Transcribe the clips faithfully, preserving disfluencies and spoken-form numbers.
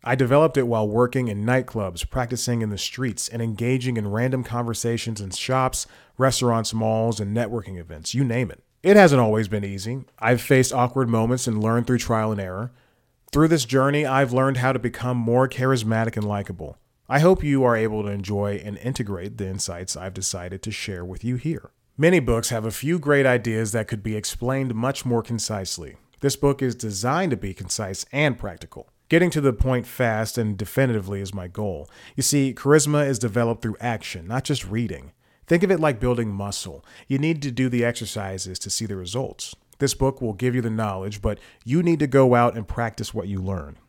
I developed it while working in nightclubs, practicing in the streets, and engaging in random conversations in shops, restaurants, malls, and networking events, you name it. It hasn't always been easy. I've faced awkward moments and learned through trial and error. Through this journey, I've learned how to become more charismatic and likable. I hope you are able to enjoy and integrate the insights I've decided to share with you here. Many books have a few great ideas that could be explained much more concisely. This book is designed to be concise and practical. Getting to the point fast and definitively is my goal. You see, charisma is developed through action, not just reading. Think of it like building muscle. You need to do the exercises to see the results. This book will give you the knowledge, but you need to go out and practice what you learn.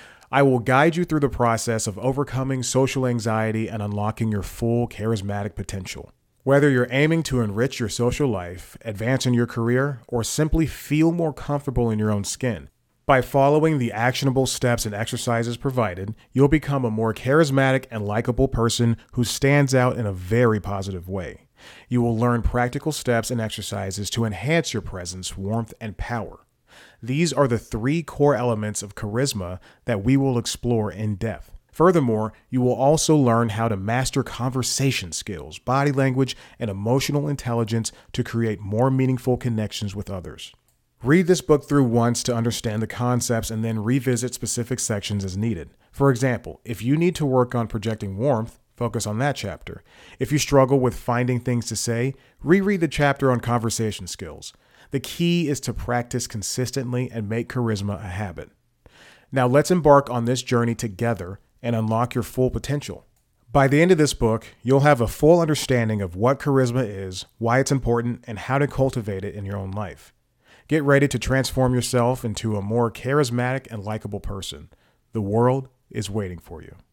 I will guide you through the process of overcoming social anxiety and unlocking your full charismatic potential. Whether you're aiming to enrich your social life, advance in your career, or simply feel more comfortable in your own skin, by following the actionable steps and exercises provided, you'll become a more charismatic and likable person who stands out in a very positive way. You will learn practical steps and exercises to enhance your presence, warmth, and power. These are the three core elements of charisma that we will explore in depth. Furthermore, you will also learn how to master conversation skills, body language, and emotional intelligence to create more meaningful connections with others. Read this book through once to understand the concepts and then revisit specific sections as needed. For example, if you need to work on projecting warmth, focus on that chapter. If you struggle with finding things to say, reread the chapter on conversation skills. The key is to practice consistently and make charisma a habit. Now let's embark on this journey together and unlock your full potential. By the end of this book, you'll have a full understanding of what charisma is, why it's important, and how to cultivate it in your own life. Get ready to transform yourself into a more charismatic and likable person. The world is waiting for you.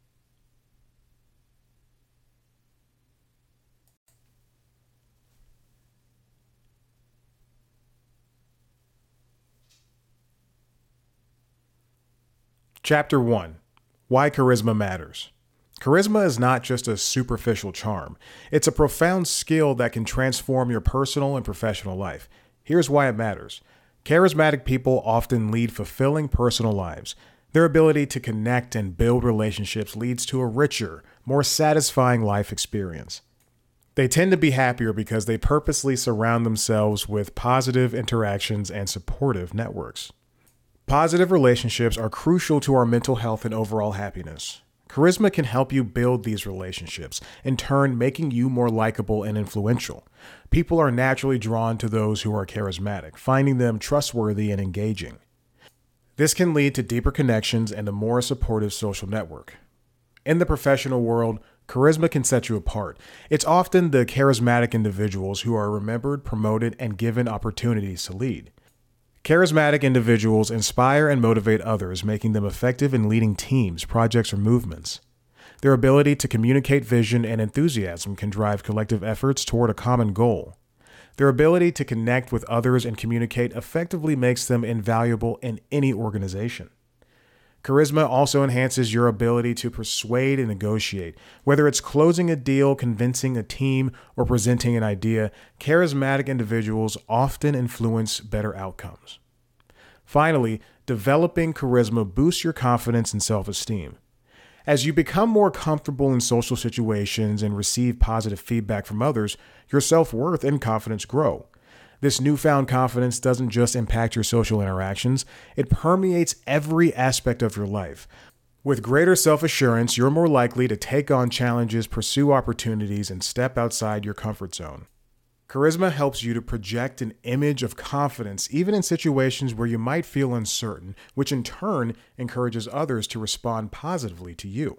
Chapter one. Why Charisma Matters. Charisma is not just a superficial charm. It's a profound skill that can transform your personal and professional life. Here's why it matters. Charismatic people often lead fulfilling personal lives. Their ability to connect and build relationships leads to a richer, more satisfying life experience. They tend to be happier because they purposely surround themselves with positive interactions and supportive networks. Positive relationships are crucial to our mental health and overall happiness. Charisma can help you build these relationships, in turn making you more likable and influential. People are naturally drawn to those who are charismatic, finding them trustworthy and engaging. This can lead to deeper connections and a more supportive social network. In the professional world, charisma can set you apart. It's often the charismatic individuals who are remembered, promoted, and given opportunities to lead. Charismatic individuals inspire and motivate others, making them effective in leading teams, projects, or movements. Their ability to communicate vision and enthusiasm can drive collective efforts toward a common goal. Their ability to connect with others and communicate effectively makes them invaluable in any organization. Charisma also enhances your ability to persuade and negotiate. Whether it's closing a deal, convincing a team, or presenting an idea, charismatic individuals often influence better outcomes. Finally, developing charisma boosts your confidence and self-esteem. As you become more comfortable in social situations and receive positive feedback from others, your self-worth and confidence grow. This newfound confidence doesn't just impact your social interactions, it permeates every aspect of your life. With greater self-assurance, you're more likely to take on challenges, pursue opportunities, and step outside your comfort zone. Charisma helps you to project an image of confidence even in situations where you might feel uncertain, which in turn encourages others to respond positively to you.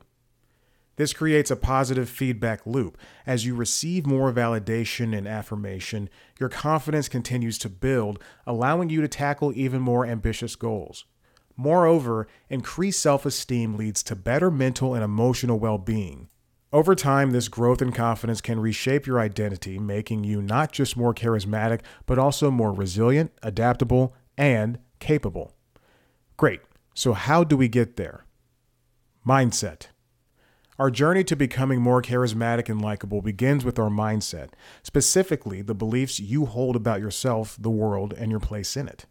This creates a positive feedback loop. As you receive more validation and affirmation, your confidence continues to build, allowing you to tackle even more ambitious goals. Moreover, increased self-esteem leads to better mental and emotional well-being. Over time, this growth and confidence can reshape your identity, making you not just more charismatic, but also more resilient, adaptable, and capable. Great. So how do we get there? Mindset. Our journey to becoming more charismatic and likable begins with our mindset, specifically the beliefs you hold about yourself, the world, and your place in it.